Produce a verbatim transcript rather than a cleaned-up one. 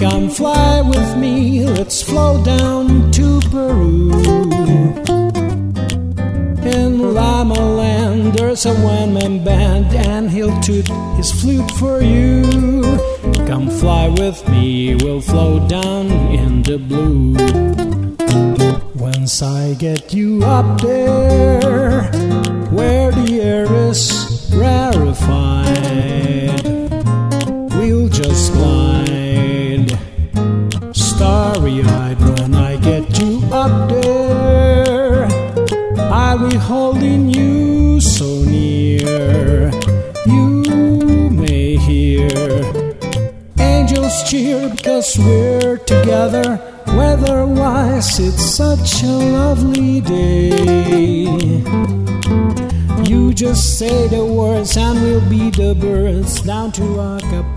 Come fly with me, let's flow down to Peru. In Lama Land there's a one-man band, and he'll toot his flute for you. Come fly with me, we'll flow down in the blue. Once I get you up there, where the air is rarefied, we'll just glide, starry-eyed. When I get you up there, I'll be holding you so near. You may hear angels cheer because we're together. Weather-wise, it's such a lovely day. You just say the words and we'll be the birds down to Acapulco.